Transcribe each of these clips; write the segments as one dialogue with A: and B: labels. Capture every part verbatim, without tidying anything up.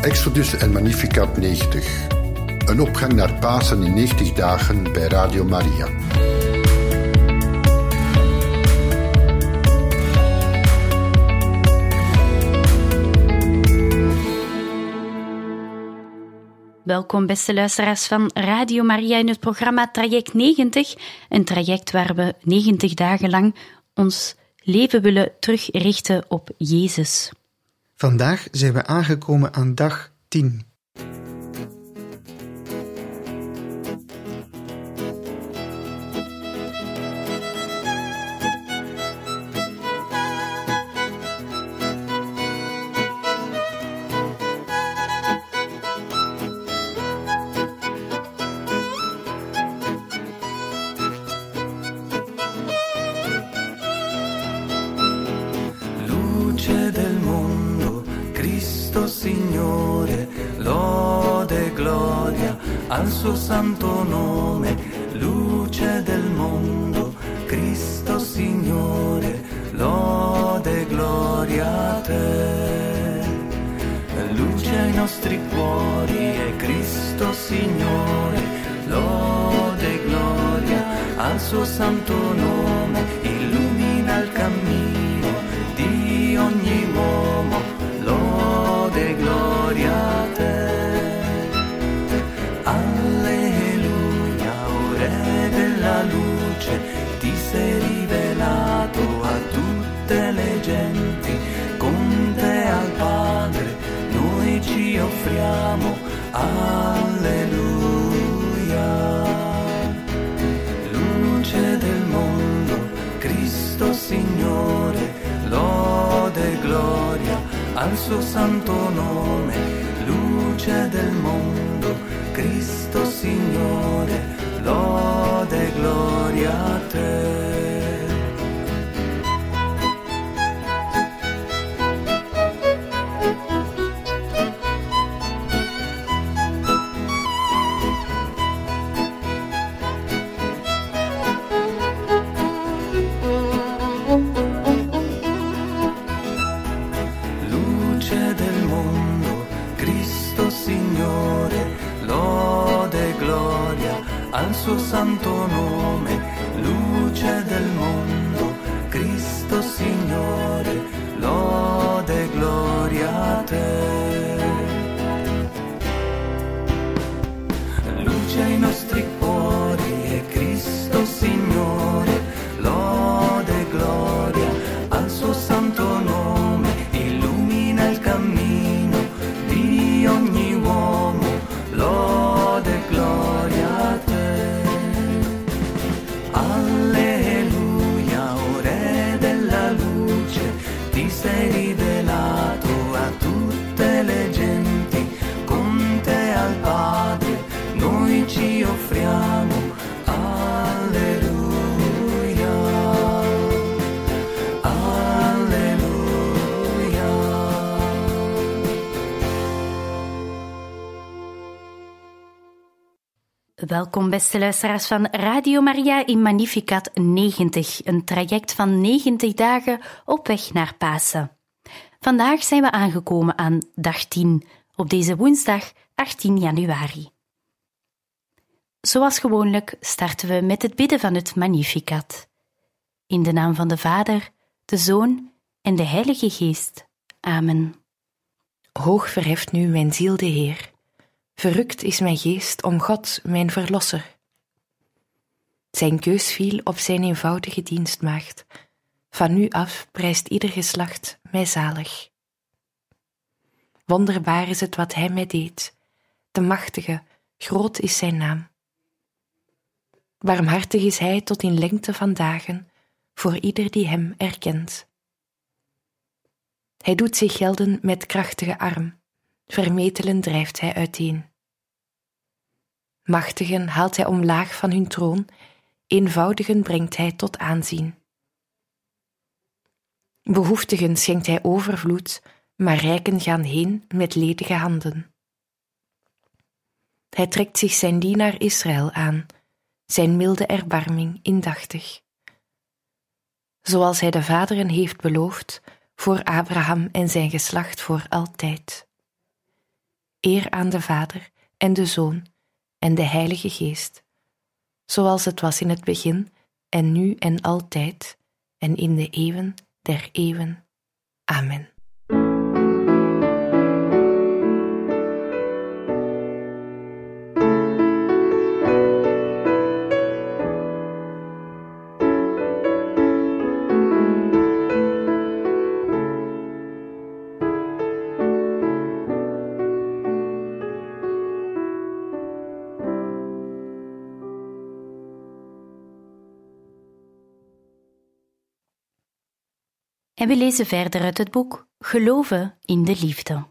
A: Exodus en Magnificat negentig. Een opgang naar Pasen in negentig dagen bij Radio Maria.
B: Welkom beste luisteraars van Radio Maria in het programma Traject negentig. Een traject waar we negentig dagen lang ons leven willen terugrichten op Jezus.
C: Vandaag zijn we aangekomen aan dag tien.
D: Al suo santo nome, luce del mondo, Cristo Signore, lode e gloria a te. Luce ai nostri cuori e Cristo Signore, lode e gloria al suo santo nome, illumina il cammino di ogni uomo, lode e gloria a te. Alleluia, o Re della luce, ti sei rivelato a tutte le genti, con te al Padre noi ci offriamo, alleluia. Luce del mondo, Cristo Signore, lode e gloria al suo santo nome, luce del mondo, Cristo Signore, lode e gloria a te. Luce del mondo, Cristo Signore, lode e gloria al suo santo nome, luce del mondo, Cristo Signore, lode e gloria a te. Luce ai nostri cuori e Cristo Signore, lode e gloria al suo santo nome, illumina il cammino di ogni uomo, lode e gloria a te. Alleluia, o Re della luce, ti sei rivelato a tutte le genti, con te al Padre noi ci offriamo, alleluia, alleluia.
B: Welkom beste luisteraars van Radio Maria in Magnificat negentig, een traject van negentig dagen op weg naar Pasen. Vandaag zijn we aangekomen aan dag tien, op deze woensdag achttien januari. Zoals gewoonlijk starten we met het bidden van het Magnificat. In de naam van de Vader, de Zoon en de Heilige Geest. Amen.
E: Hoog verheft nu mijn ziel de Heer. Verrukt is mijn geest om God, mijn Verlosser. Zijn keus viel op zijn eenvoudige dienstmaagd. Van nu af prijst ieder geslacht mij zalig. Wonderbaar is het wat hij mij deed. De machtige, groot is zijn naam. Barmhartig is hij tot in lengte van dagen, voor ieder die hem erkent. Hij doet zich gelden met krachtige arm, vermetelen drijft hij uiteen. Machtigen haalt hij omlaag van hun troon, eenvoudigen brengt hij tot aanzien. Behoeftigen schenkt hij overvloed, maar rijken gaan heen met ledige handen. Hij trekt zich zijn dienaar Israël aan, zijn milde erbarming indachtig. Zoals hij de vaderen heeft beloofd, voor Abraham en zijn geslacht voor altijd. Eer aan de Vader en de Zoon en de Heilige Geest, zoals het was in het begin en nu en altijd en in de eeuwen der eeuwen. Amen.
B: En we lezen verder uit het boek Geloven in de Liefde.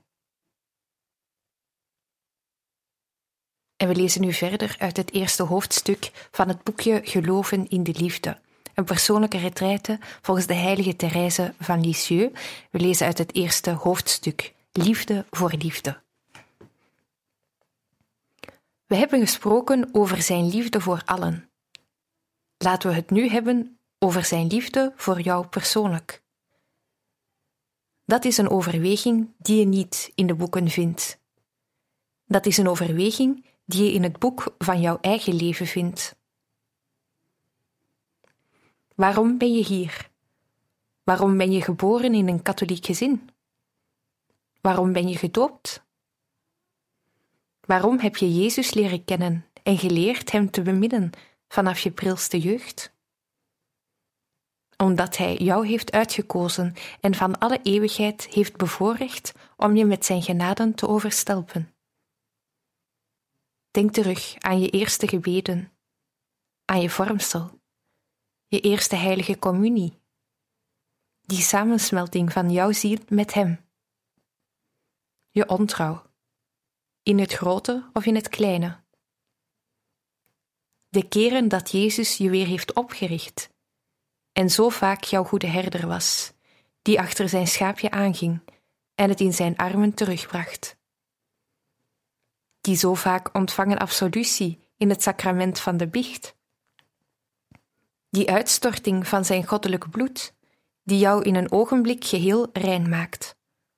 E: En we lezen nu verder uit het eerste hoofdstuk van het boekje Geloven in de Liefde. Een persoonlijke retraite volgens de heilige Therese van Lisieux. We lezen uit het eerste hoofdstuk, Liefde voor Liefde. We hebben gesproken over zijn liefde voor allen. Laten we het nu hebben over zijn liefde voor jou persoonlijk. Dat is een overweging die je niet in de boeken vindt. Dat is een overweging die je in het boek van jouw eigen leven vindt. Waarom ben je hier? Waarom ben je geboren in een katholiek gezin? Waarom ben je gedoopt? Waarom heb je Jezus leren kennen en geleerd hem te beminnen vanaf je prilste jeugd? Omdat hij jou heeft uitgekozen en van alle eeuwigheid heeft bevoorrecht om je met zijn genaden te overstelpen. Denk terug aan je eerste gebeden, aan je vormsel, je eerste heilige communie, die samensmelting van jouw ziel met hem. Je ontrouw, in het grote of in het kleine. De keren dat Jezus je weer heeft opgericht en zo vaak jouw goede herder was, die achter zijn schaapje aanging en het in zijn armen terugbracht. Die zo vaak ontvangen absolutie in het sacrament van de biecht. Die uitstorting van zijn goddelijk bloed, die jou in een ogenblik geheel rein maakt.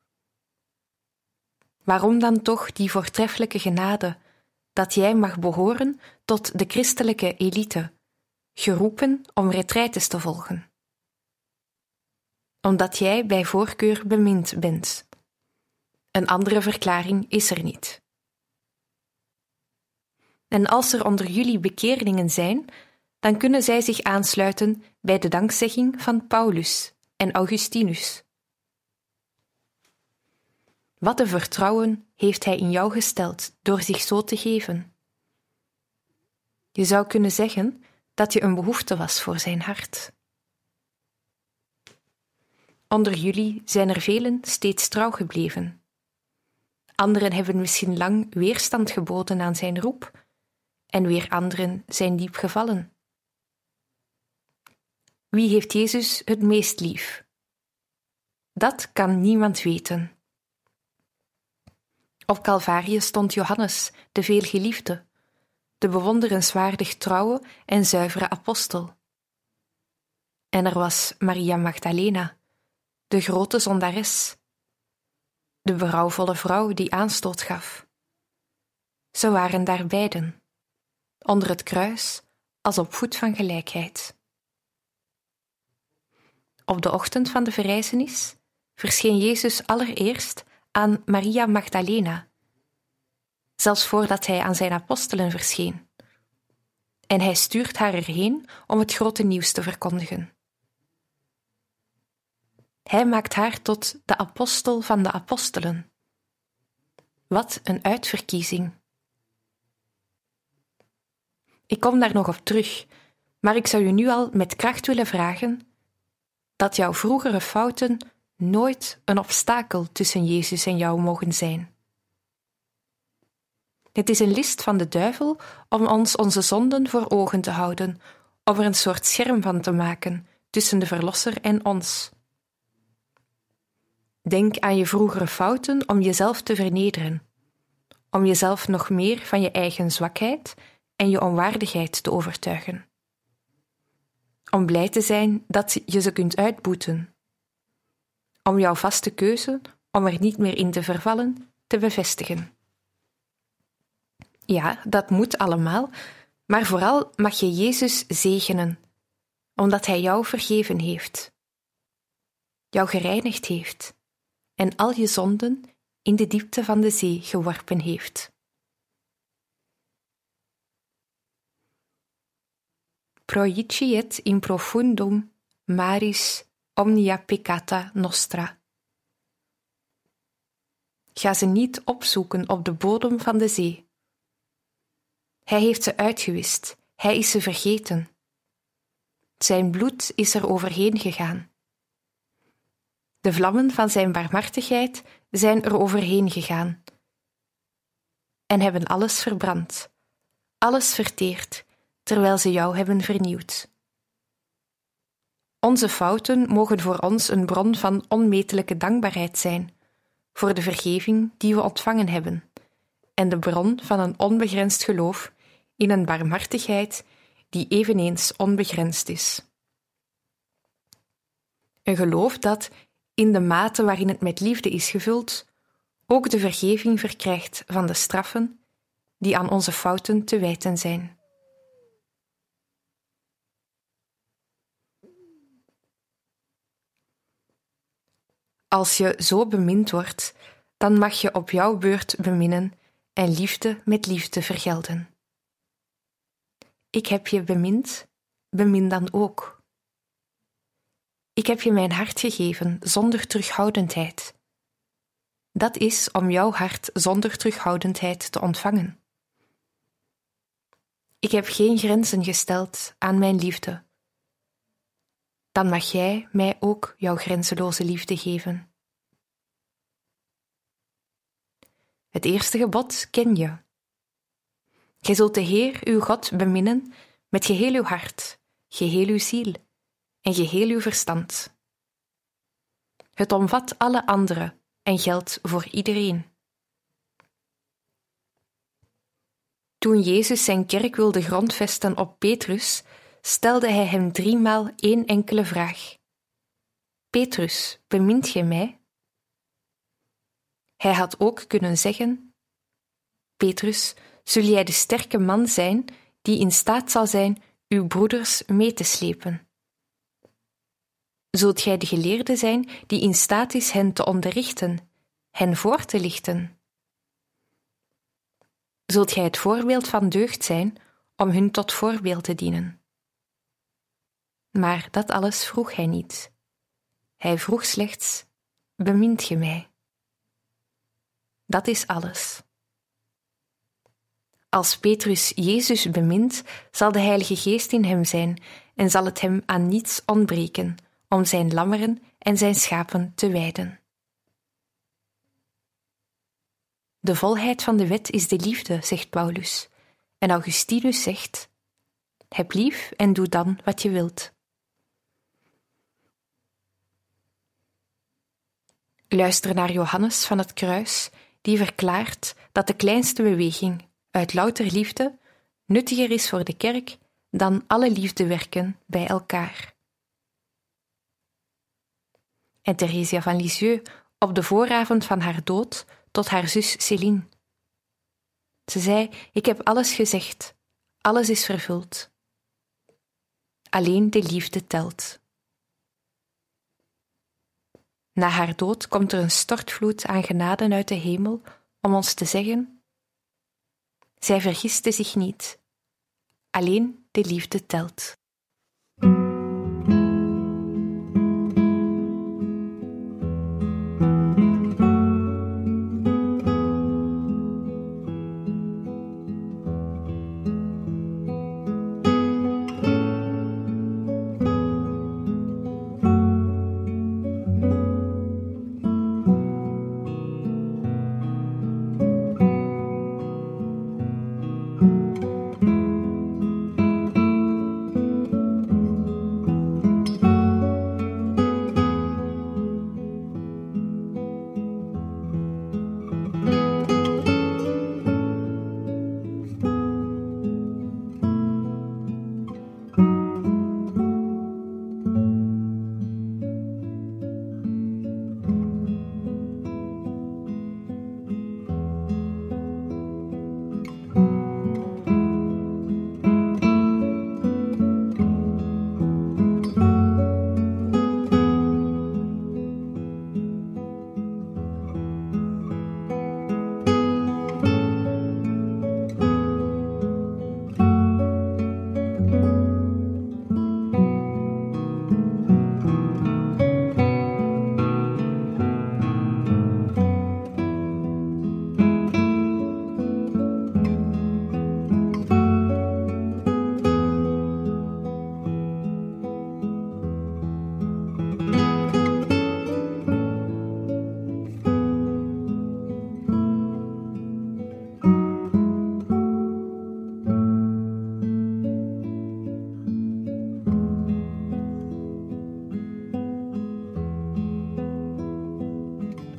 E: Waarom dan toch die voortreffelijke genade, dat jij mag behoren tot de christelijke elite, geroepen om retraites te volgen? Omdat jij bij voorkeur bemind bent. Een andere verklaring is er niet. En als er onder jullie bekeerlingen zijn, dan kunnen zij zich aansluiten bij de dankzegging van Paulus en Augustinus. Wat een vertrouwen heeft hij in jou gesteld door zich zo te geven. Je zou kunnen zeggen dat je een behoefte was voor zijn hart. Onder jullie zijn er velen steeds trouw gebleven. Anderen hebben misschien lang weerstand geboden aan zijn roep, en weer anderen zijn diep gevallen. Wie heeft Jezus het meest lief? Dat kan niemand weten. Op Calvarië stond Johannes, de veelgeliefde, de bewonderenswaardig trouwe en zuivere apostel. En er was Maria Magdalena, de grote zondares, de berouwvolle vrouw die aanstoot gaf. Ze waren daar beiden, onder het kruis als op voet van gelijkheid. Op de ochtend van de verrijzenis verscheen Jezus allereerst aan Maria Magdalena, zelfs voordat hij aan zijn apostelen verscheen. En hij stuurt haar erheen om het grote nieuws te verkondigen. Hij maakt haar tot de apostel van de apostelen. Wat een uitverkiezing! Ik kom daar nog op terug, maar ik zou je nu al met kracht willen vragen dat jouw vroegere fouten nooit een obstakel tussen Jezus en jou mogen zijn. Het is een list van de duivel om ons onze zonden voor ogen te houden, om er een soort scherm van te maken tussen de Verlosser en ons. Denk aan je vroegere fouten om jezelf te vernederen, om jezelf nog meer van je eigen zwakheid en je onwaardigheid te overtuigen. Om blij te zijn dat je ze kunt uitboeten. Om jouw vaste keuze, om er niet meer in te vervallen, te bevestigen. Ja, dat moet allemaal, maar vooral mag je Jezus zegenen, omdat Hij jou vergeven heeft, jou gereinigd heeft en al je zonden in de diepte van de zee geworpen heeft. Proiciet in profundum maris omnia peccata nostra. Ga ze niet opzoeken op de bodem van de zee. Hij heeft ze uitgewist, hij is ze vergeten. Zijn bloed is er overheen gegaan. De vlammen van zijn barmhartigheid zijn er overheen gegaan en hebben alles verbrand, alles verteerd, terwijl ze jou hebben vernieuwd. Onze fouten mogen voor ons een bron van onmetelijke dankbaarheid zijn, voor de vergeving die we ontvangen hebben, en de bron van een onbegrensd geloof in een barmhartigheid die eveneens onbegrensd is. Een geloof dat, in de mate waarin het met liefde is gevuld, ook de vergeving verkrijgt van de straffen die aan onze fouten te wijten zijn. Als je zo bemind wordt, dan mag je op jouw beurt beminnen en liefde met liefde vergelden. Ik heb je bemind, bemin dan ook. Ik heb je mijn hart gegeven zonder terughoudendheid. Dat is om jouw hart zonder terughoudendheid te ontvangen. Ik heb geen grenzen gesteld aan mijn liefde. Dan mag jij mij ook jouw grenzeloze liefde geven. Het eerste gebod ken je. Gij zult de Heer, uw God, beminnen met geheel uw hart, geheel uw ziel en geheel uw verstand. Het omvat alle andere en geldt voor iedereen. Toen Jezus zijn kerk wilde grondvesten op Petrus, stelde hij hem driemaal één enkele vraag. Petrus, bemint gij mij? Hij had ook kunnen zeggen, Petrus, zul jij de sterke man zijn die in staat zal zijn uw broeders mee te slepen? Zult gij de geleerde zijn die in staat is hen te onderrichten, hen voor te lichten? Zult gij het voorbeeld van deugd zijn om hun tot voorbeeld te dienen? Maar dat alles vroeg hij niet. Hij vroeg slechts, bemint ge mij? Dat is alles. Als Petrus Jezus bemint, zal de Heilige Geest in hem zijn en zal het hem aan niets ontbreken om zijn lammeren en zijn schapen te wijden. De volheid van de wet is de liefde, zegt Paulus, en Augustinus zegt, heb lief en doe dan wat je wilt. Luister naar Johannes van het Kruis, die verklaart dat de kleinste beweging uit louter liefde nuttiger is voor de kerk dan alle liefdewerken bij elkaar. En Theresia van Lisieux op de vooravond van haar dood tot haar zus Céline. Ze zei, ik heb alles gezegd, alles is vervuld. Alleen de liefde telt. Na haar dood komt er een stortvloed aan genaden uit de hemel om ons te zeggen, zij vergiste zich niet, alleen de liefde telt.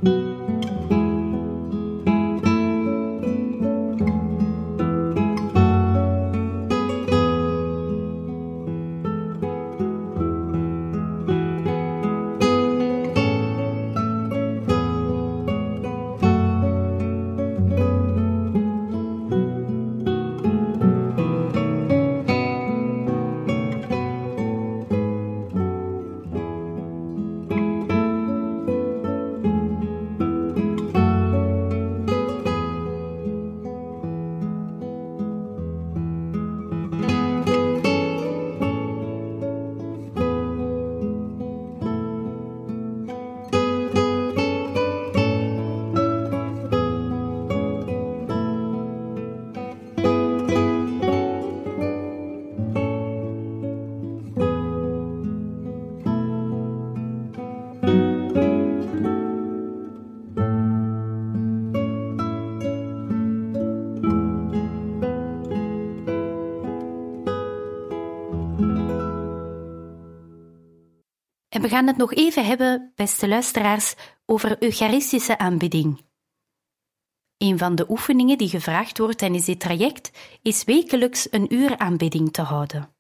B: En we gaan het nog even hebben, beste luisteraars, over eucharistische aanbidding. Een van de oefeningen die gevraagd wordt tijdens dit traject is wekelijks een uur aanbidding te houden.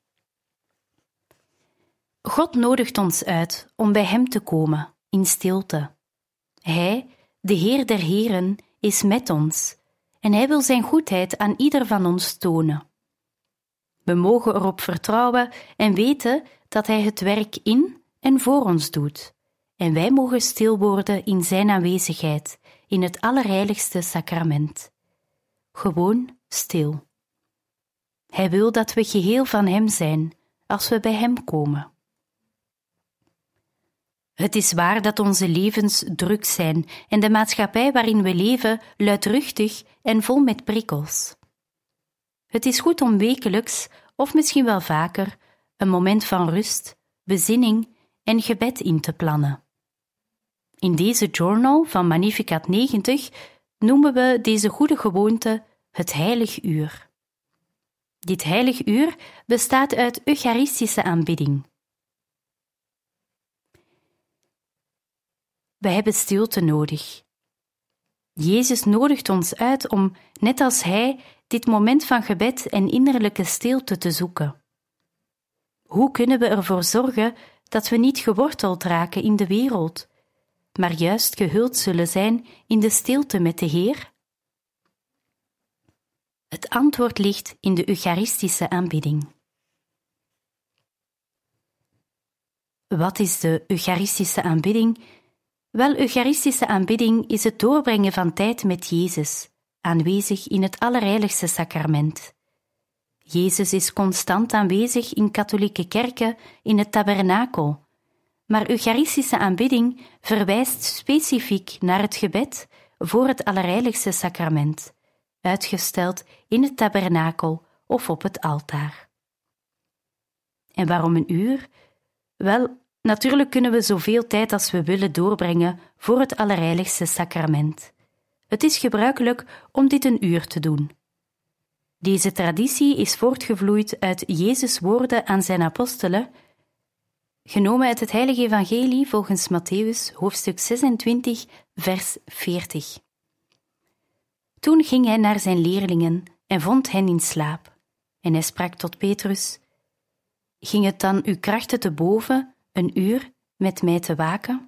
B: God nodigt ons uit om bij Hem te komen, in stilte. Hij, de Heer der Heren, is met ons en Hij wil Zijn goedheid aan ieder van ons tonen. We mogen erop vertrouwen en weten dat Hij het werk in en voor ons doet, en wij mogen stil worden in Zijn aanwezigheid, in het allerheiligste sacrament. Gewoon stil. Hij wil dat we geheel van Hem zijn, als we bij Hem komen. Het is waar dat onze levens druk zijn en de maatschappij waarin we leven luidruchtig en vol met prikkels. Het is goed om wekelijks, of misschien wel vaker, een moment van rust, bezinning en gebed in te plannen. In deze journal van Magnificat negentig noemen we deze goede gewoonte het heilig uur. Dit heilig uur bestaat uit eucharistische aanbidding. We hebben stilte nodig. Jezus nodigt ons uit om, net als Hij, dit moment van gebed en innerlijke stilte te zoeken. Hoe kunnen we ervoor zorgen dat we niet geworteld raken in de wereld, maar juist gehuld zullen zijn in de stilte met de Heer? Het antwoord ligt in de eucharistische aanbidding. Wat is de eucharistische aanbidding? Wel, eucharistische aanbidding is het doorbrengen van tijd met Jezus, aanwezig in het allerheiligste sacrament. Jezus is constant aanwezig in katholieke kerken in het tabernakel, maar eucharistische aanbidding verwijst specifiek naar het gebed voor het allerheiligste sacrament, uitgesteld in het tabernakel of op het altaar. En waarom een uur? Wel, natuurlijk kunnen we zoveel tijd als we willen doorbrengen voor het allerheiligste sacrament. Het is gebruikelijk om dit een uur te doen. Deze traditie is voortgevloeid uit Jezus' woorden aan zijn apostelen, genomen uit het Heilige Evangelie volgens Mattheüs, hoofdstuk zesentwintig, vers veertig. Toen ging hij naar zijn leerlingen en vond hen in slaap. En hij sprak tot Petrus: Ging het dan uw krachten te boven een uur met mij te waken?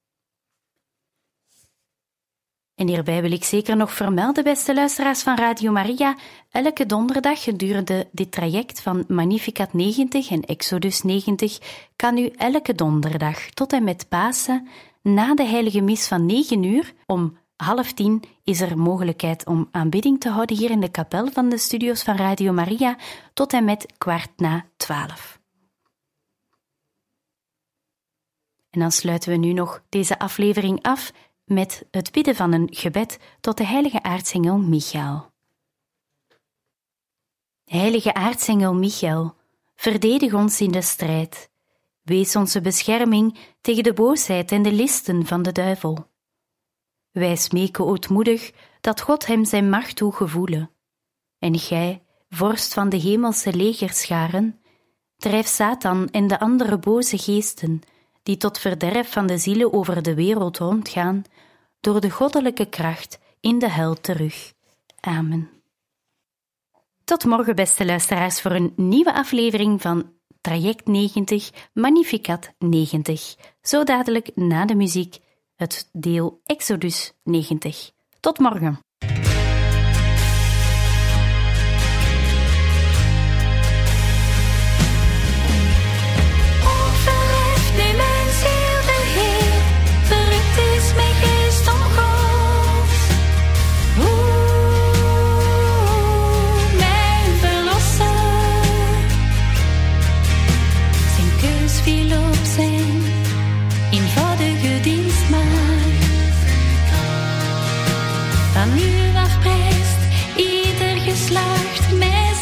B: En hierbij wil ik zeker nog vermelden, beste luisteraars van Radio Maria, elke donderdag gedurende dit traject van Magnificat negentig en Exodus negentig kan u elke donderdag tot en met Pasen na de heilige mis van negen uur om half tien is er mogelijkheid om aanbidding te houden hier in de kapel van de studio's van Radio Maria tot en met kwart na twaalf. En dan sluiten we nu nog deze aflevering af met het bidden van een gebed tot de heilige aartsengel Michael. Heilige aartsengel Michael, verdedig ons in de strijd. Wees onze bescherming tegen de boosheid en de listen van de duivel. Wij smeken ootmoedig dat God hem zijn macht toegevoele. En gij, vorst van de hemelse legerscharen, drijf Satan en de andere boze geesten, die tot verderf van de zielen over de wereld rondgaan, door de goddelijke kracht in de hel terug. Amen. Tot morgen, beste luisteraars, voor een nieuwe aflevering van Traject negentig, Magnificat negentig. Zo dadelijk na de muziek het deel Exodus negentig. Tot morgen.
F: Van nu af prijst ieder geslacht mij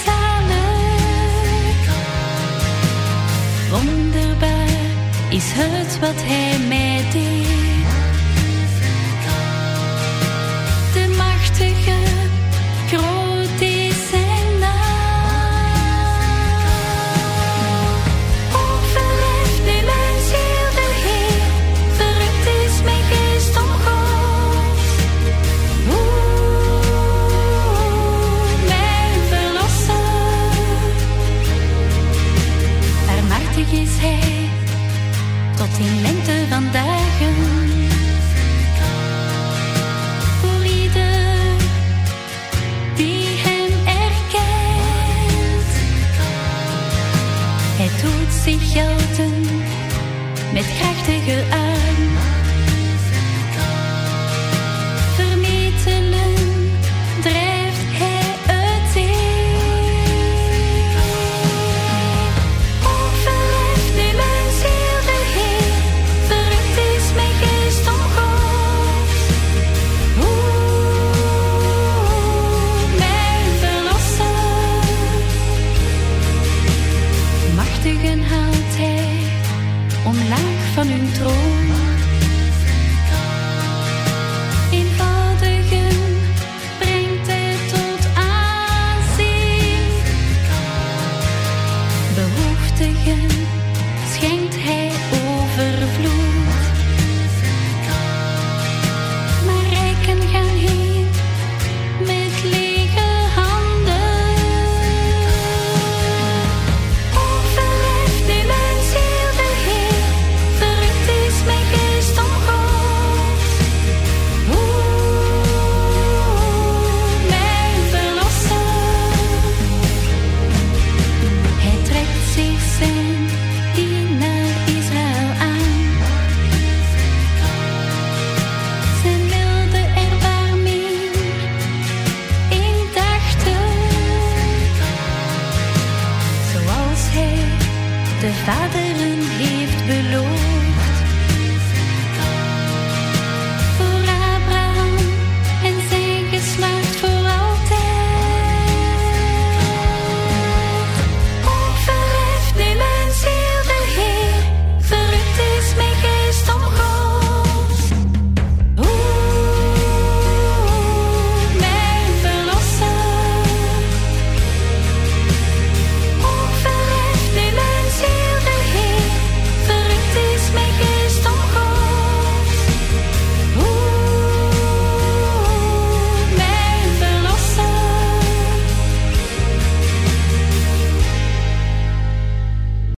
F: zalig. Wonderbaar is het wat hij